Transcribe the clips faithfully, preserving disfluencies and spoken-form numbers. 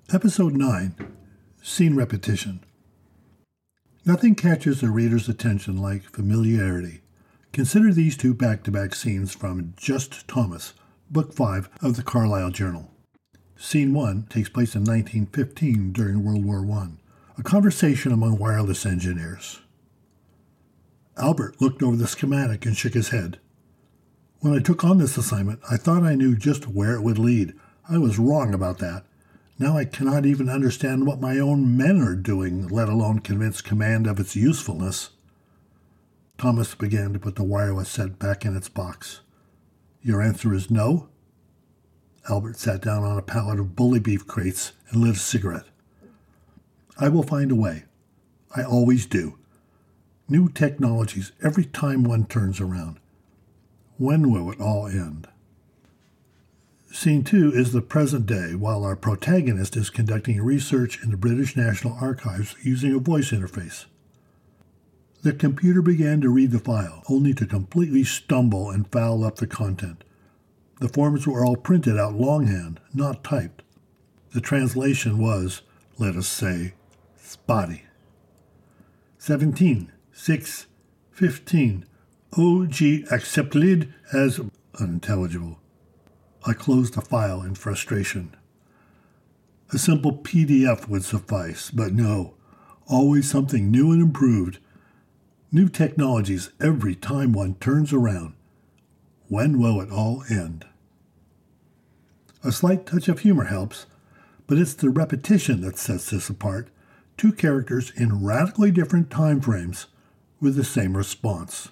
Episode nine, Scene Repetition. Nothing catches a reader's attention like familiarity. Consider these two back-to-back scenes from Just Thomas, Book five of the Carlisle Journal. Scene one takes place in nineteen fifteen during World War One, a conversation among wireless engineers. Albert looked over the schematic and shook his head. When I took on this assignment, I thought I knew just where it would lead. I was wrong about that. Now I cannot even understand what my own men are doing, let alone convince command of its usefulness. Thomas began to put the wireless set back in its box. Your answer is no? Albert sat down on a pallet of bully beef crates and lit a cigarette. I will find a way. I always do. New technologies every time one turns around. When will it all end? Scene two is the present day while our protagonist is conducting research in the British National Archives using a voice interface. The computer began to read the file, only to completely stumble and foul up the content. The forms were all printed out longhand, not typed. The translation was, let us say, spotty. seventeen, six, fifteen, O G accepted as unintelligible. I closed the file in frustration. A simple P D F would suffice, but no, always something new and improved. New technologies every time one turns around. When will it all end? A slight touch of humor helps, but it's the repetition that sets this apart. Two characters in radically different time frames with the same response.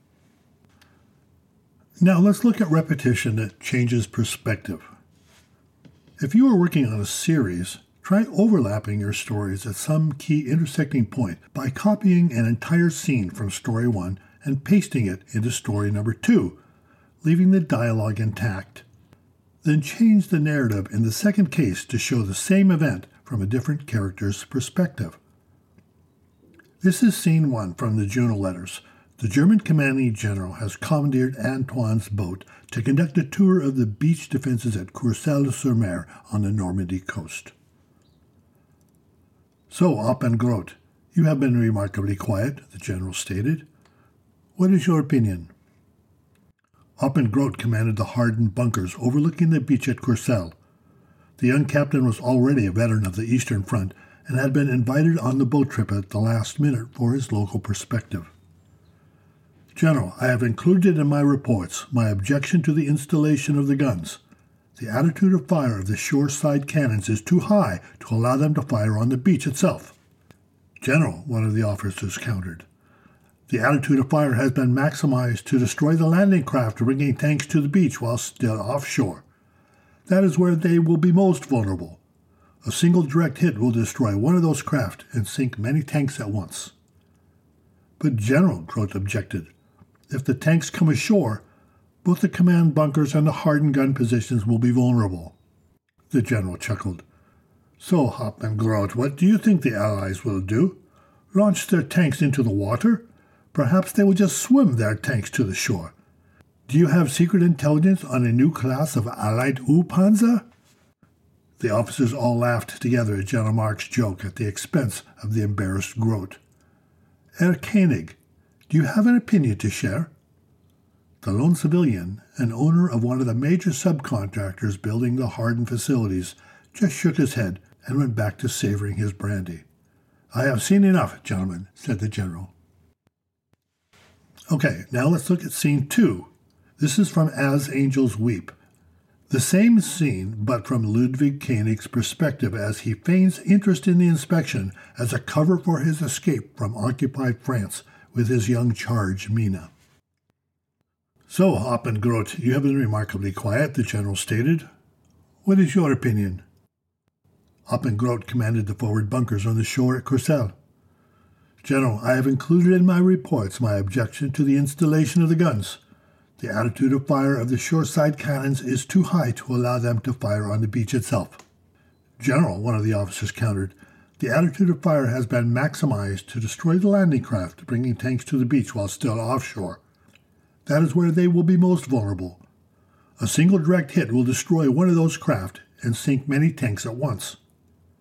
Now let's look at repetition that changes perspective. If you are working on a series, try overlapping your stories at some key intersecting point by copying an entire scene from story one and pasting it into story number two, leaving the dialogue intact. Then change the narrative in the second case to show the same event from a different character's perspective. This is scene one from the Juno letters. The German commanding general has commandeered Antoine's boat to conduct a tour of the beach defenses at Courcelles-sur-Mer on the Normandy coast. So, Oppengroth, you have been remarkably quiet, the general stated. What is your opinion? Oppengroth commanded the hardened bunkers overlooking the beach at Courcelles. The young captain was already a veteran of the Eastern Front and had been invited on the boat trip at the last minute for his local perspective. General, I have included in my reports my objection to the installation of the guns. The attitude of fire of the shoreside cannons is too high to allow them to fire on the beach itself. General, one of the officers countered, the attitude of fire has been maximized to destroy the landing craft bringing tanks to the beach while still offshore. That is where they will be most vulnerable. A single direct hit will destroy one of those craft and sink many tanks at once. But General, Groth objected, if the tanks come ashore, both the command bunkers and the hardened gun positions will be vulnerable. The general chuckled. So, Oppengroth, what do you think the Allies will do? Launch their tanks into the water? Perhaps they will just swim their tanks to the shore. Do you have secret intelligence on a new class of Allied U-Panzer? The officers all laughed together at General Mark's joke at the expense of the embarrassed Groth. Herr Koenig, do you have an opinion to share? The lone civilian, and owner of one of the major subcontractors building the hardened facilities, just shook his head and went back to savoring his brandy. I have seen enough, gentlemen, said the general. Okay, now let's look at scene two. This is from As Angels Weep. The same scene, but from Ludwig Koenig's perspective as he feigns interest in the inspection as a cover for his escape from occupied France with his young charge, Mina. So, Oppengroth, you have been remarkably quiet, the general stated. What is your opinion? Oppengroth commanded the forward bunkers on the shore at Courcelles. General, I have included in my reports my objection to the installation of the guns. The attitude of fire of the shoreside cannons is too high to allow them to fire on the beach itself. General, one of the officers countered, the attitude of fire has been maximized to destroy the landing craft bringing tanks to the beach while still offshore. That is where they will be most vulnerable. A single direct hit will destroy one of those craft and sink many tanks at once.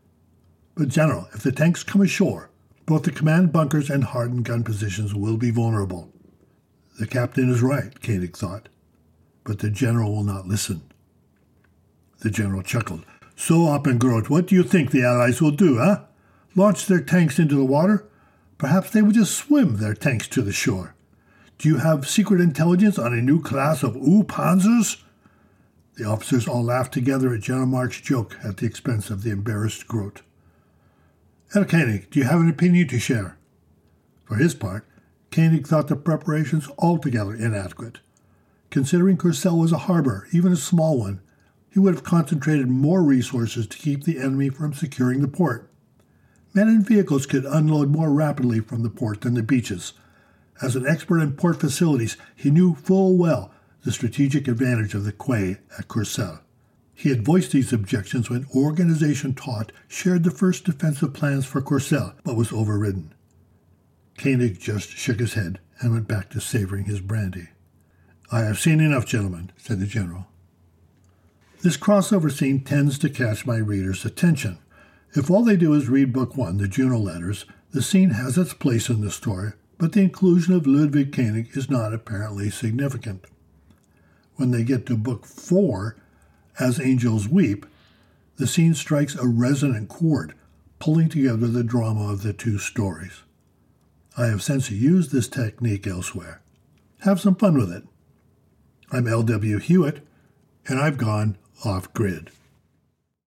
But General, if the tanks come ashore, both the command bunkers and hardened gun positions will be vulnerable. The captain is right, Koenig thought, but the general will not listen. The general chuckled. So, Oppengroth, what do you think the Allies will do, huh? Launch their tanks into the water? Perhaps they will just swim their tanks to the shore. Do you have secret intelligence on a new class of U-Panzers? The officers all laughed together at General Mark's joke at the expense of the embarrassed Groth. Herr Koenig, do you have an opinion to share? For his part, Koenig thought the preparations altogether inadequate. Considering Courcelles was a harbor, even a small one, he would have concentrated more resources to keep the enemy from securing the port. Men and vehicles could unload more rapidly from the port than the beaches. As an expert in port facilities, he knew full well the strategic advantage of the quay at Courcelles. He had voiced these objections when Organization Taut shared the first defensive plans for Courcelles, but was overridden. Koenig just shook his head and went back to savoring his brandy. I have seen enough, gentlemen, said the general. This crossover scene tends to catch my readers' attention. If all they do is read Book One, the Juno Letters, the scene has its place in the story, but the inclusion of Ludwig Koenig is not apparently significant. When they get to Book Four, As Angels Weep, the scene strikes a resonant chord, pulling together the drama of the two stories. I have since used this technique elsewhere. Have some fun with it. I'm L W Hewitt, and I've gone off-grid.